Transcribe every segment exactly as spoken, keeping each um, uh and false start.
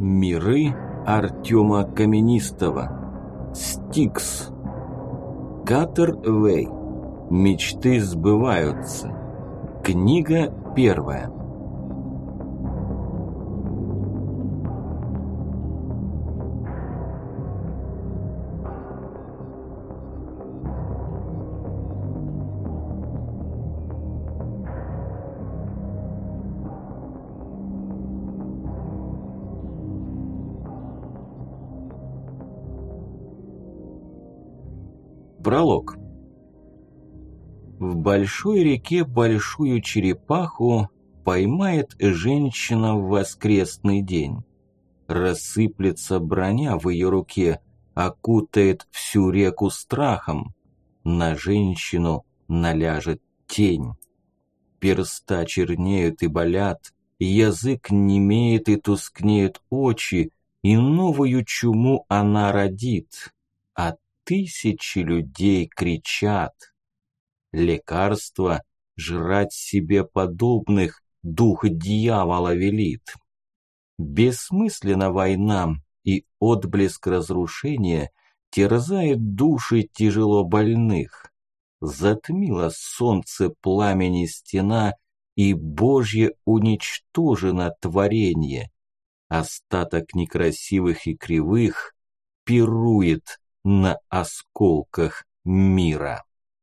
Миры Артема Каменистого. Стикс. Катер-Вэй. Мечты сбываются. Книга первая. Пролог. В большой реке большую черепаху поймает женщина в воскресный день. Рассыплется броня в ее руке, окутает всю реку страхом. На женщину наляжет тень. Перста чернеют и болят, язык немеет и тускнеют очи, и новую чуму она родит. А тысячи людей кричат. Лекарство жрать себе подобных дух дьявола велит. Бессмысленна война, и отблеск разрушения терзает души тяжело больных. Затмило солнце пламени стена, и Божье уничтожено творение. Остаток некрасивых и кривых пирует на осколках мира.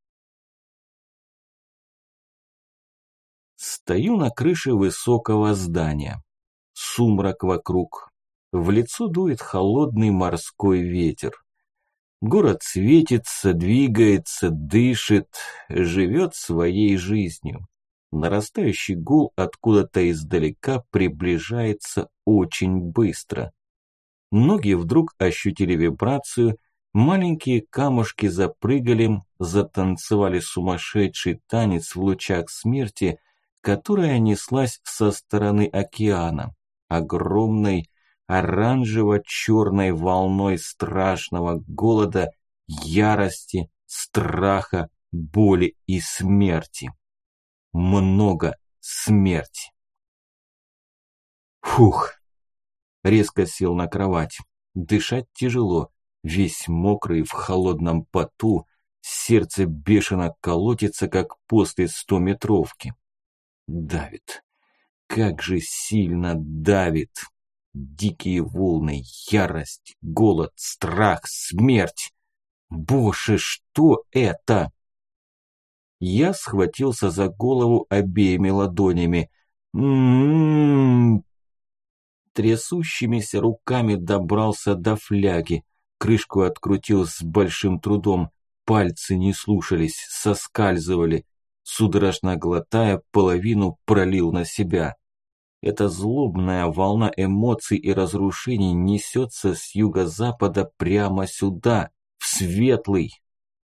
Стою на крыше высокого здания. Сумрак вокруг. В лицо дует холодный морской ветер. Город светится, двигается, дышит, живет своей жизнью. Нарастающий гул откуда-то издалека приближается очень быстро. Ноги вдруг ощутили вибрацию. Маленькие камушки запрыгали, затанцевали сумасшедший танец в лучах смерти, которая неслась со стороны океана, огромной оранжево-черной волной страшного голода, ярости, страха, боли и смерти. Много смерти. Фух! Резко сел на кровать. Дышать тяжело. Весь мокрый в холодном поту, сердце бешено колотится, как после стометровки. Давит. Как же сильно давит. Дикие волны, ярость, голод, страх, смерть. Боже, что это? Я схватился за голову обеими ладонями. М-м-м. Трясущимися руками добрался до фляги. Крышку открутил с большим трудом, пальцы не слушались, соскальзывали. Судорожно глотая, половину пролил на себя. Эта злобная волна эмоций и разрушений несется с юго-запада прямо сюда, в Светлый.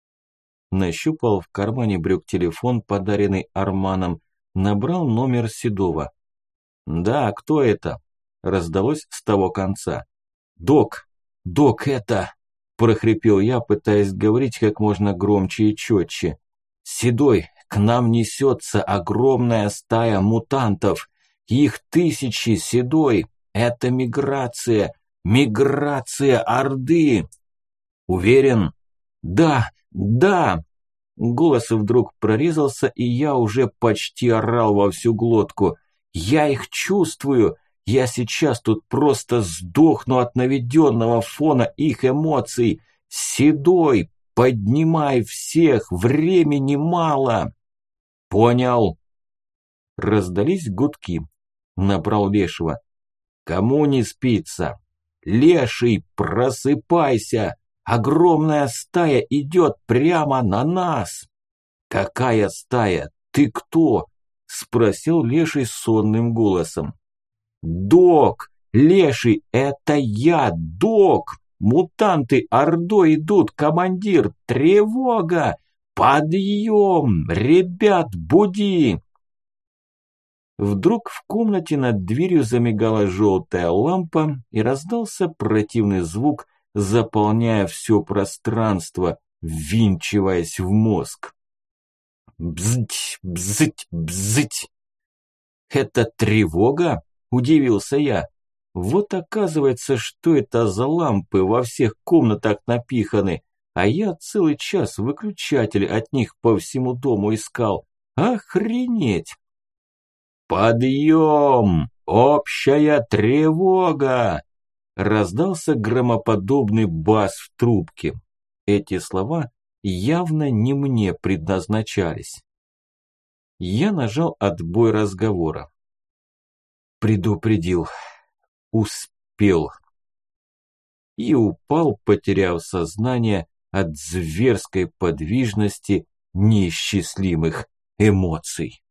Нащупал в кармане брюк телефон, подаренный Арманом, набрал номер Седова. «Да, кто это?» – раздалось с того конца. «Док! «Док, это...» – прохрипел я, пытаясь говорить как можно громче и четче. «Седой, к нам несется огромная стая мутантов. Их тысячи, Седой. Это миграция. Миграция Орды!» «Уверен?» «Да, да!» Голос вдруг прорезался, и я уже почти орал во всю глотку. «Я их чувствую!» Я сейчас тут просто сдохну от наведенного фона их эмоций. Седой, поднимай всех, времени мало. Понял. Раздались гудки. Набрал Лешего. Кому не спится? Леший, просыпайся. Огромная стая идет прямо на нас. Какая стая? Ты кто? Спросил Леший сонным голосом. «Док! Леший, это я, Док! Мутанты Ордой идут, командир! Тревога! Подъем! Ребят, буди!» Вдруг в комнате над дверью замигала желтая лампа и раздался противный звук, заполняя все пространство, ввинчиваясь в мозг. Бзыть, бзыть, бзыть. «Это тревога?» – удивился я. Вот оказывается, что это за лампы во всех комнатах напиханы, а я целый час выключатель от них по всему дому искал. Охренеть! «Подъем! Общая тревога!» Раздался громоподобный бас в трубке. Эти слова явно не мне предназначались. Я нажал отбой разговора. Предупредил. Успел. И упал, потеряв сознание от зверской подвижности неисчислимых эмоций.